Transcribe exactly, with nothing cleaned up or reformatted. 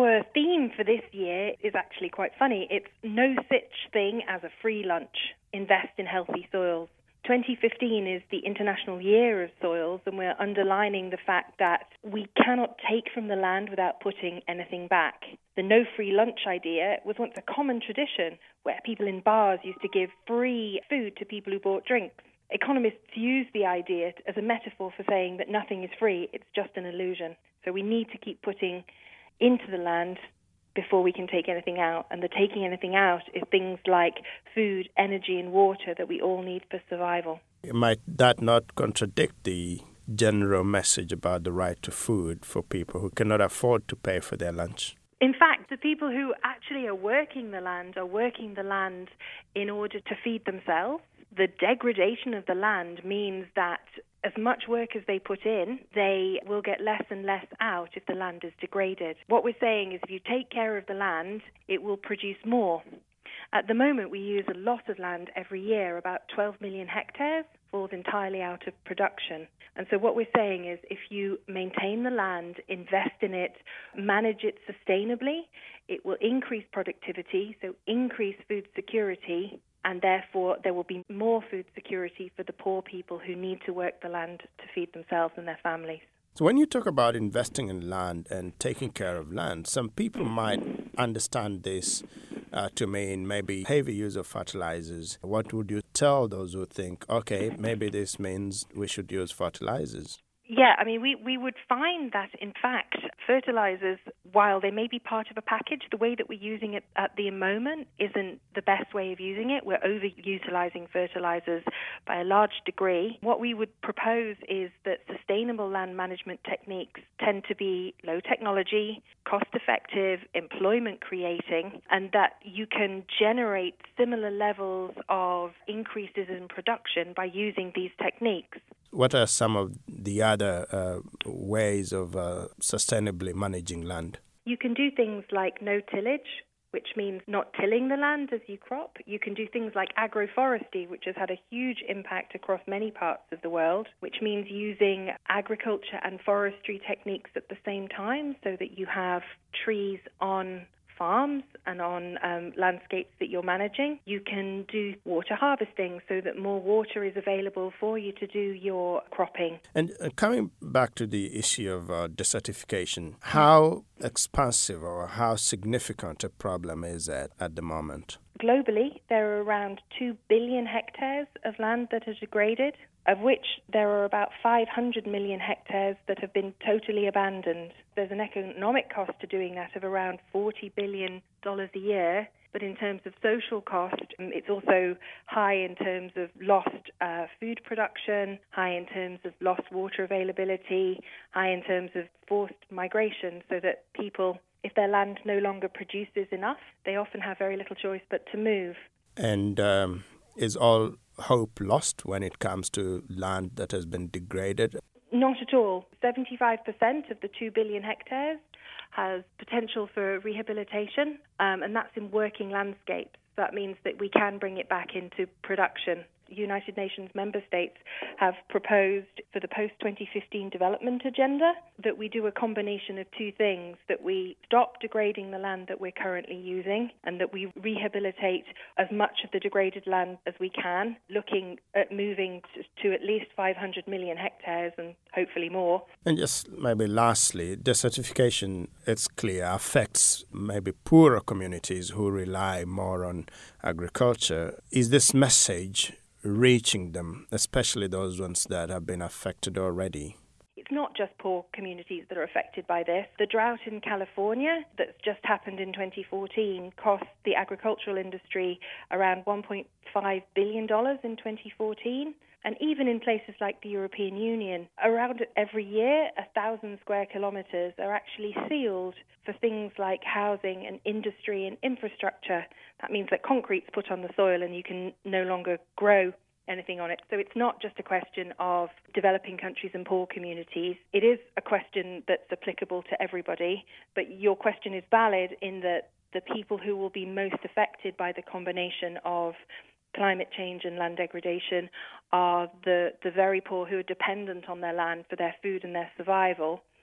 Our theme for this year is actually quite funny. It's no such thing as a free lunch. Invest in healthy soils. twenty fifteen is the International Year of Soils, and we're underlining the fact that we cannot take from the land without putting anything back. The no free lunch idea was once a common tradition where people in bars used to give free food to people who bought drinks. Economists use the idea as a metaphor for saying that nothing is free, it's just an illusion. So we need to keep putting into the land before we can take anything out. And the taking anything out is things like food, energy and water that we all need for survival. Might that not contradict the general message about the right to food for people who cannot afford to pay for their lunch? In fact, the people who actually are working the land are working the land in order to feed themselves. The degradation of the land means that as much work as they put in, they will get less and less out if the land is degraded. What we're saying is if you take care of the land, it will produce more. At the moment, we use a lot of land every year. About twelve million hectares falls entirely out of production. And so what we're saying is if you maintain the land, invest in it, manage it sustainably, it will increase productivity, so increase food security, and therefore there will be more food security for the poor people who need to work the land to feed themselves and their families. So when you talk about investing in land and taking care of land, some people might understand this uh, to mean maybe heavy use of fertilizers. What would you tell those who think, okay, maybe this means we should use fertilizers? Yeah, I mean, we, we would find that, in fact, fertilizers, while they may be part of a package, the way that we're using it at the moment isn't the best way of using it. We're overutilizing fertilizers by a large degree. What we would propose is that sustainable land management techniques tend to be low technology, cost-effective, employment-creating, and that you can generate similar levels of increases in production by using these techniques. What are some of the other uh, ways of uh, sustainably managing land? You can do things like no tillage, which means not tilling the land as you crop. You can do things like agroforestry, which has had a huge impact across many parts of the world, which means using agriculture and forestry techniques at the same time so that you have trees on farms and on um, landscapes that you're managing. You can do water harvesting so that more water is available for you to do your cropping. And uh, coming back to the issue of uh, desertification, how expansive or how significant a problem is that at the moment? Globally, there are around two billion hectares of land that are degraded, of which there are about five hundred million hectares that have been totally abandoned. There's an economic cost to doing that of around forty billion dollars a year, but in terms of social cost, it's also high in terms of lost uh, food production, high in terms of lost water availability, high in terms of forced migration, so that people, if their land no longer produces enough, they often have very little choice but to move. And um, is all hope lost when it comes to land that has been degraded? Not at all. seventy-five percent of the two billion hectares has potential for rehabilitation, um, and that's in working landscapes. That means that we can bring it back into production. United Nations member states have proposed for the post twenty fifteen development agenda that we do a combination of two things, that we stop degrading the land that we're currently using and that we rehabilitate as much of the degraded land as we can, looking at moving to, to at least five hundred million hectares and hopefully more. And just maybe lastly, desertification, it's clear, affects maybe poorer communities who rely more on agriculture. Is this message reaching them, especially those ones that have been affected already? It's not just poor communities that are affected by this. The drought in California that's just happened in twenty fourteen cost the agricultural industry around one point five billion dollars in twenty fourteen. And even in places like the European Union, around every year, a thousand square kilometres are actually sealed for things like housing and industry and infrastructure. That means that concrete's put on the soil and you can no longer grow anything on it. So it's not just a question of developing countries and poor communities. It is a question that's applicable to everybody. But your question is valid in that the people who will be most affected by the combination of climate change and land degradation are the, the very poor who are dependent on their land for their food and their survival.